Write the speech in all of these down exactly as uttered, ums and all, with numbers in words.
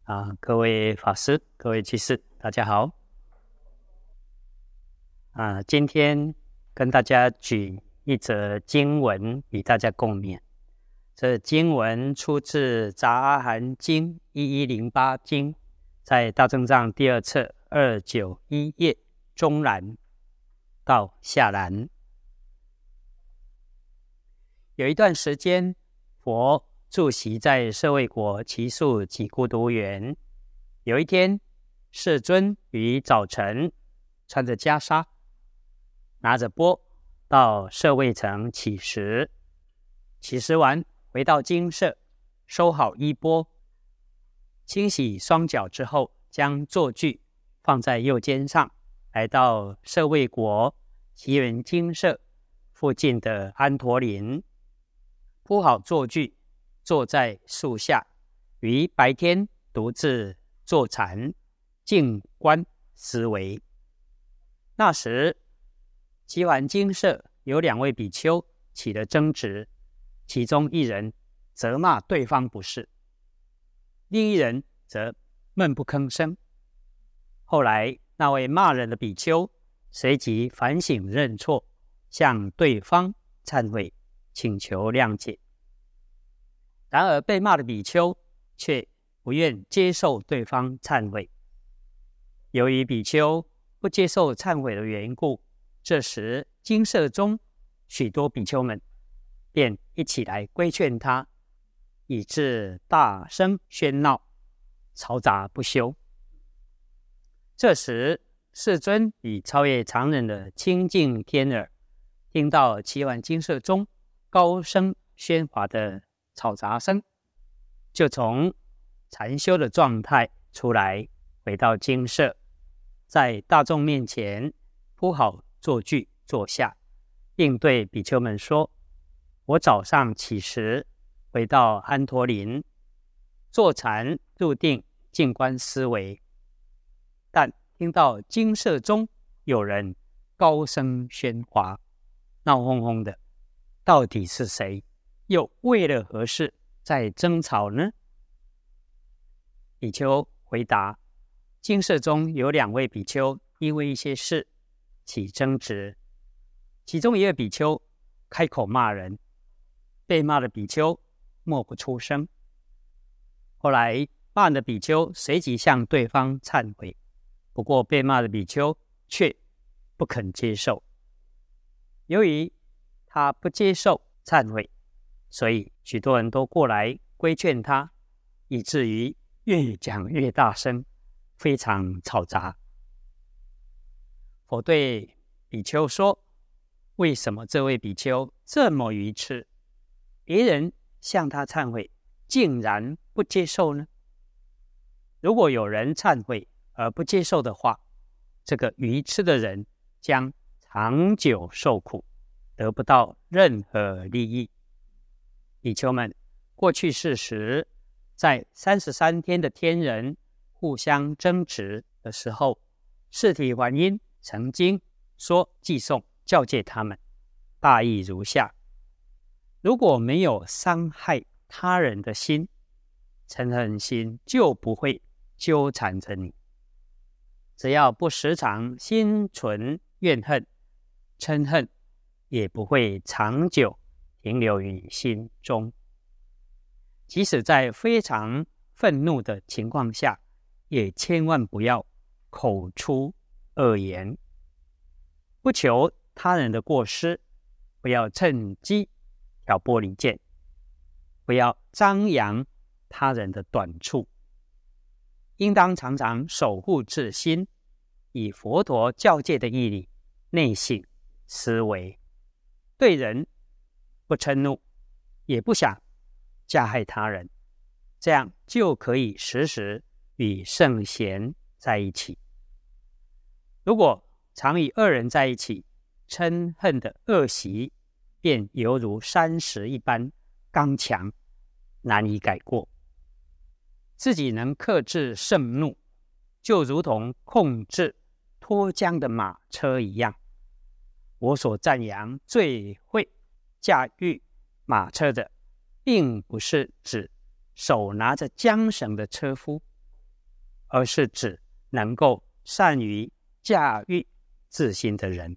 啊，各位法师、各位居士，大家好。啊，今天跟大家举一则经文与大家共勉。这经文出自《杂阿含经》一一零八经，在大正藏第二册二九一页中栏到下栏。有一段时间，佛住席在舍卫国祇树给孤独园。有一天，世尊于早晨穿着袈裟，拿着钵到舍卫城乞食。乞食完，回到精舍，收好衣钵，清洗双脚之后，将坐具放在右肩上，来到舍卫国祇园精舍附近的安陀林，铺好坐具，坐在树下，于白天独自坐禅，静观思维。那时，祇园精舍有两位比丘起了争执，其中一人责骂对方不是，另一人则闷不吭声。后来，那位骂人的比丘随即反省认错，向对方忏悔，请求谅解。然而，被骂的比丘却不愿接受对方忏悔。由于比丘不接受忏悔的缘故，这时精舍中许多比丘们便一起来规劝他，以致大声喧闹，嘈杂不休。这时，世尊以超越常人的清净天耳，听到祇园精舍中高声喧哗的吵杂声，就从禅修的状态出来，回到精舍，在大众面前铺好坐具坐下，并对比丘们说：我早上起时，回到安陀林，坐禅入定，静观思维，但听到精舍中有人高声喧哗，闹哄哄的，到底是谁？又为了何事在争吵呢？比丘回答：精舍中有两位比丘因为一些事起争执，其中一位比丘开口骂人，被骂的比丘默不出声。后来骂人的比丘随即向对方忏悔，不过被骂的比丘却不肯接受。由于他不接受忏悔，所以许多人都过来规劝他，以至于越讲越大声，非常嘈杂。佛对比丘说：为什么这位比丘这么愚痴？别人向他忏悔，竟然不接受呢？如果有人忏悔而不接受的话，这个愚痴的人将长久受苦，得不到任何利益。比丘们，过去世时，在三十三天的天人互相争执的时候，释提桓因曾经说偈颂教诫他们，大意如下：如果没有伤害他人的心，嗔恨心就不会纠缠着你。只要不时常心存怨恨，嗔恨也不会长久停留于心中。即使在非常愤怒的情况下，也千万不要口出恶言，不求他人的过失，不要趁机挑拨离间，不要张扬他人的短处，应当常常守护自心，以佛陀教诫的义理内省思维，对人不嗔怒，也不想加害他人，这样就可以时时与圣贤在一起。如果常与恶人在一起，嗔恨的恶习便犹如山石一般刚强，难以改过。自己能克制盛怒，就如同控制脱缰的马车一样。我所赞扬最会驾驭马车的，并不是指手拿着缰绳的车夫， 而是指能够善于驾驭自心的人。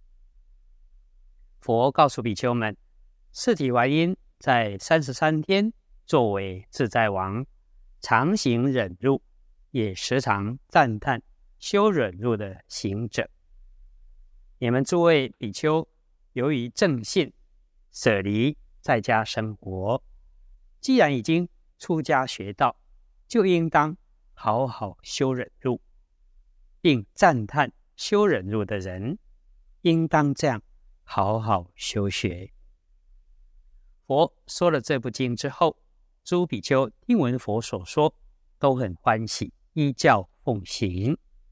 佛告诉比丘们，释体还因在三十三天作为自在王，常行忍辱，也时常赞叹修忍辱的行者。你们诸位比丘，由于正信，舍离在家生活，既然已经出家学道，就应当好好修忍辱，并赞叹修忍辱的人，应当这样好好修学。佛说了这部经之后，诸比丘听闻佛所说，都很欢喜，依教奉行。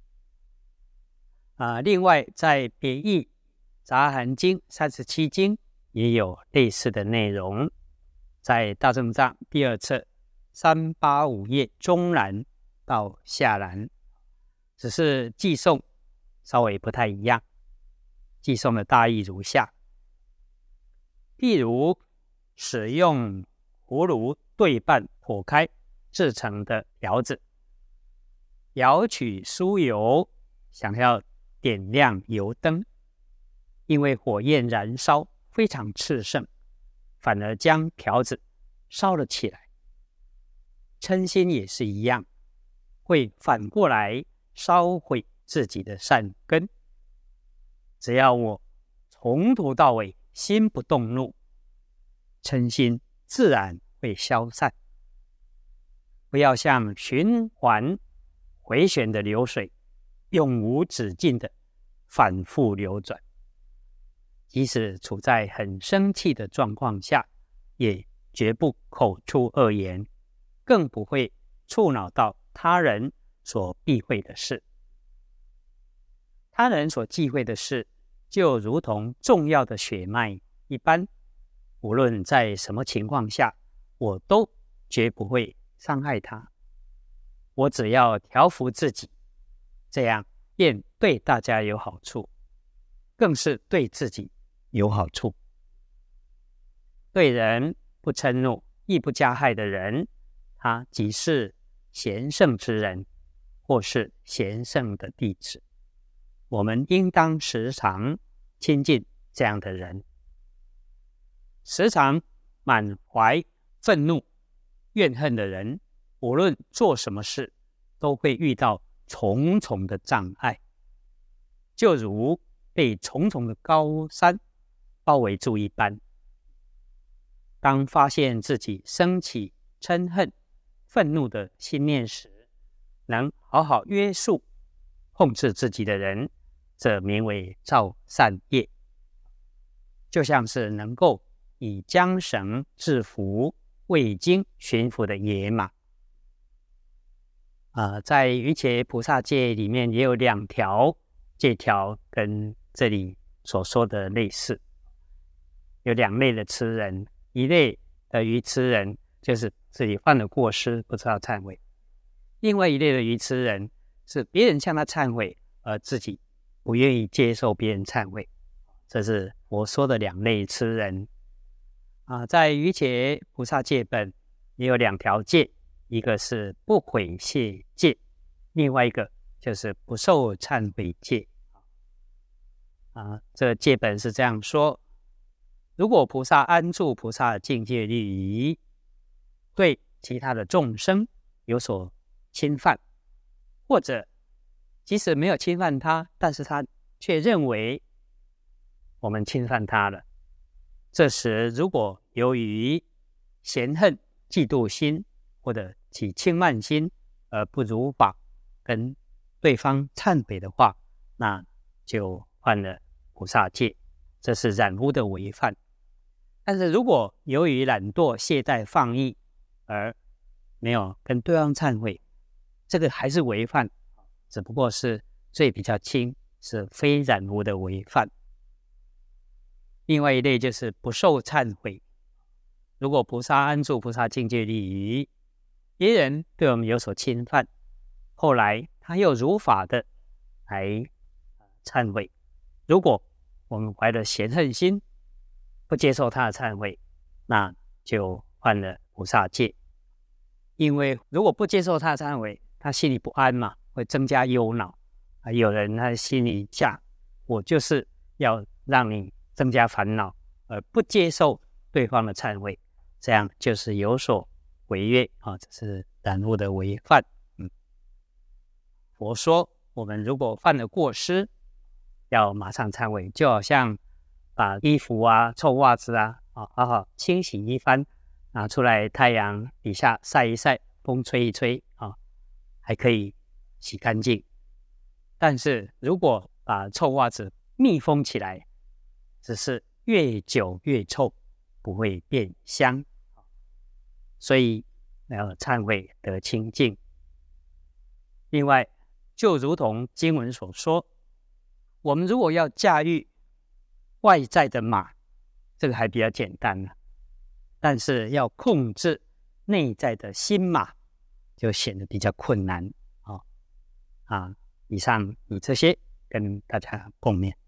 啊，另外在别义杂含经三十七经也有类似的内容，在大正藏第二册三八五页中栏到下栏，只是寄诵稍微不太一样。寄诵的大意如下：譬如使用葫芦对半破开制成的窑子，舀取酥油，想要点亮油灯，因为火焰燃烧非常炽盛，反而将条子烧了起来。嗔心也是一样，会反过来烧毁自己的善根。只要我从头到尾心不动怒，嗔心自然会消散。不要像循环回旋的流水，永无止境的反复流转。即使处在很生气的状况下，也绝不口出恶言，更不会触恼到他人所避讳的事。他人所忌讳的事，就如同重要的血脉一般，无论在什么情况下，我都绝不会伤害他。我只要调伏自己，这样便对大家有好处，更是对自己有好处。对人不嗔怒，亦不加害的人，他即是贤圣之人，或是贤圣的弟子。我们应当时常亲近这样的人。时常满怀愤怒、怨恨的人，无论做什么事，都会遇到重重的障碍，就如被重重的高山包围住一般。当发现自己升起嗔恨、愤怒的心念时，能好好约束、控制自己的人，则名为造善业。就像是能够以缰绳制服未经驯服的野马。呃，在瑜伽菩萨戒里面也有两条戒条跟这里所说的类似。有两类的痴人，一类的愚痴人就是自己犯了过失不知道忏悔，另外一类的愚痴人是别人向他忏悔，而自己不愿意接受别人忏悔。这是佛说的两类痴人。啊，在瑜伽菩萨戒本也有两条戒，一个是不毁戒戒，另外一个就是不受忏悔戒。啊，这个戒本是这样说：如果菩萨安住菩萨的境界律仪，对其他的众生有所侵犯，或者即使没有侵犯他，但是他却认为我们侵犯他了，这时如果由于嫌恨、嫉妒心或者起轻慢心而不如法跟对方忏悔的话，那就犯了菩萨戒，这是染污的违犯。但是如果由于懒惰、懈怠、放逸而没有跟对方忏悔，这个还是违犯，只不过是罪比较轻，是非染污的违犯。另外一类就是不受忏悔。如果菩萨安住菩萨境界律仪，别人对我们有所侵犯，后来他又如法的来忏悔，如果我们怀了嫌恨心，不接受他的忏悔，那就犯了菩萨戒。因为如果不接受他的忏悔， 他心里不安嘛，会增加忧恼啊。有人他心里想，我就是要让你增加烦恼，而不接受对方的忏悔，这样就是有所违约啊，这是染污的违犯。嗯，佛说，我们如果犯了过失，要马上忏悔，就好像把衣服啊、臭袜子啊，啊好好清洗一番，拿出来太阳底下晒一晒，风吹一吹啊，还可以洗干净。但是如果把臭袜子密封起来，只是越久越臭，不会变香。所以要忏悔得清净。另外，就如同经文所说，我们如果要驾驭外在的马，这个还比较简单了，但是要控制内在的心马，就显得比较困难。哦、啊，以上以这些跟大家共勉。